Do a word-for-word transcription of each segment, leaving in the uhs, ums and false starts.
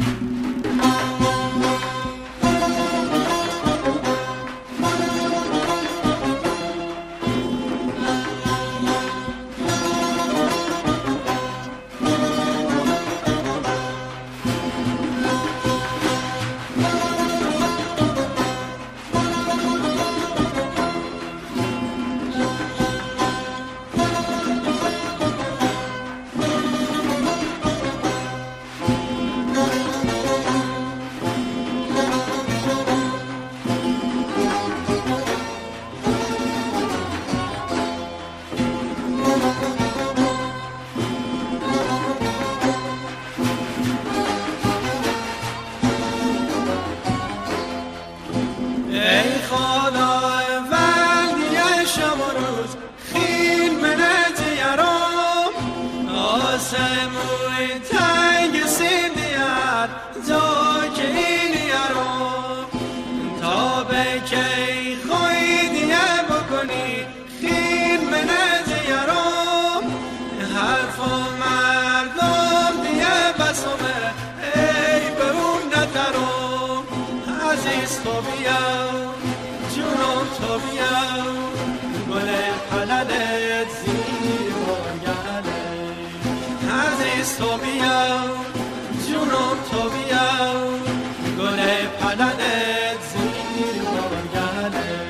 سموی تنگ سیندیار تا که این یارم تا به کی خوی دیگه بکنی خیر منت یارم حرف و مردم دیگه بسومه ای به اون نترم عزیز تو بیا جونم تو بیا گل پلنت زیر بارگنه عزیز تو بیا جونم تو بیا گل پلنت زیر بارگنه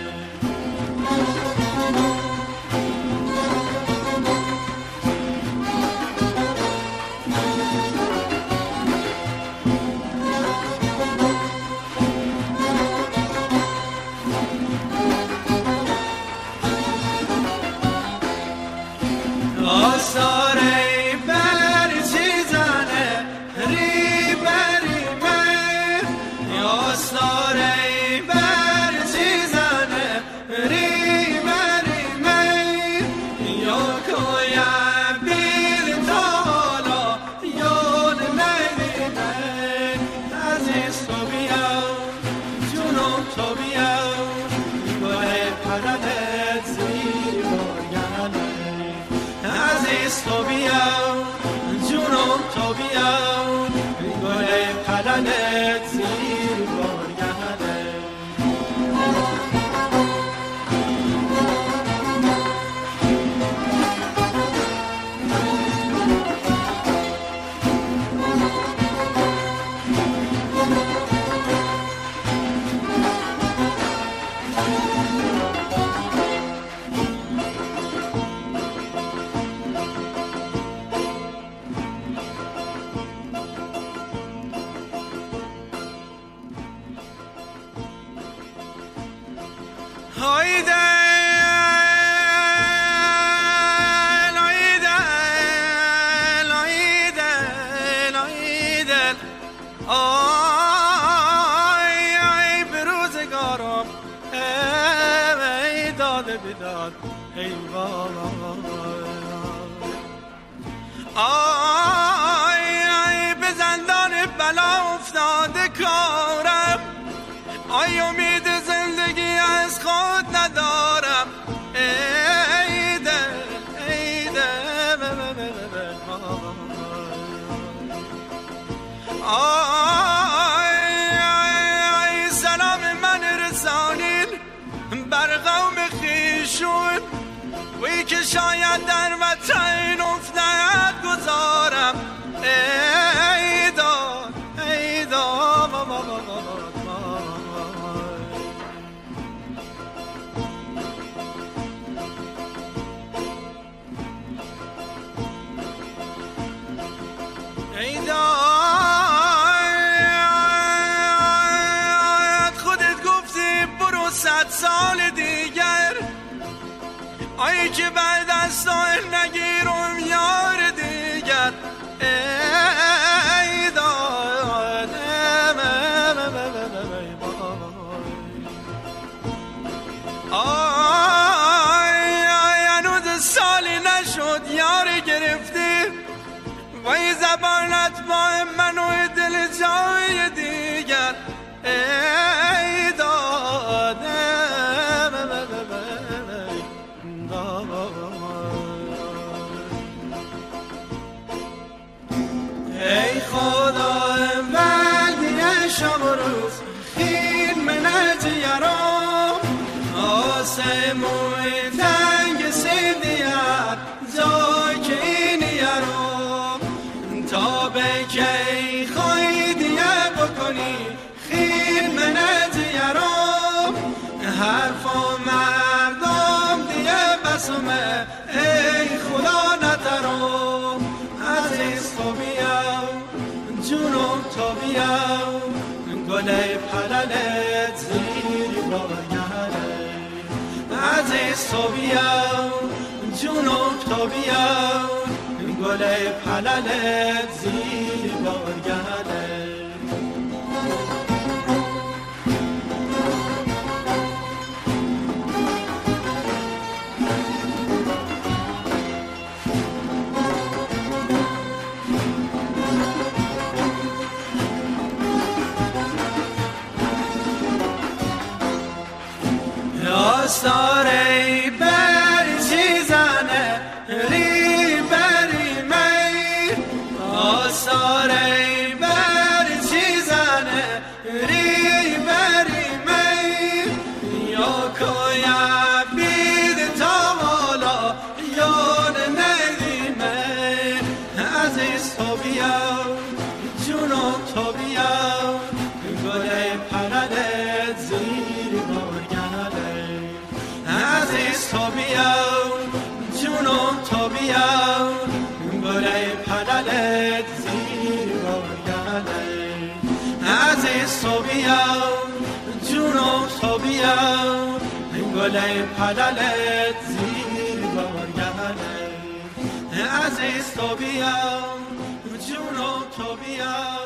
آساره بر چیزانه ری بری من آساره بر چیزانه ری بری من یا کویا بیل تالا یاد نمی من عزیز تو بیا جونم تو بیا گل پلنت زیر بارگنه عزیز تو بیا جونم تو بیا گل پلنت زیر بارگنه هایده لایده لایده لایده آی آی به روزگارم ای داده بیداد ای وای آی آی به زندان بلا افتاده کارم آی امید زندگی از خود ندارم ای دل ای دل آی آی سلام من رسانین بر قوم خیشون وی که شاید در وطن افتاد گذارم ای داد ای داد ای داد خودت گفتی برو صد سال دیگر آی که بعد از تو نگیرم یار دیگر ای داد آی آی هنوز سالی نشد یار گرفتی وای زبانت با من و دل جای دیگر ای داده آسمون تنگ سیدیت جای که این یارم تا به کی خواهی دیگه بکنی خیل منت یارم حرف و مردم دیگه بسمه ای خدا نترم عزیز تو بیا جونم تو بیا گله پلالت زیر بارگره عزیز تو بیا جونم تو بیا گله پلالت زیر بارگره آستاره بری چیزانه ری بری می آستاره بری چیزانه ری بری می یا کویا بید تا والا یاد ندیمه عزیز تو بیا جونم تو بیا گله پلالت زیر بارگره عزیز تو بیا جونم تو بیا گله پلالت زیر بارگره عزیز تو بیا جونم تو بیا گله پلالت زیر بارگره عزیز تو بیا جونم تو بیا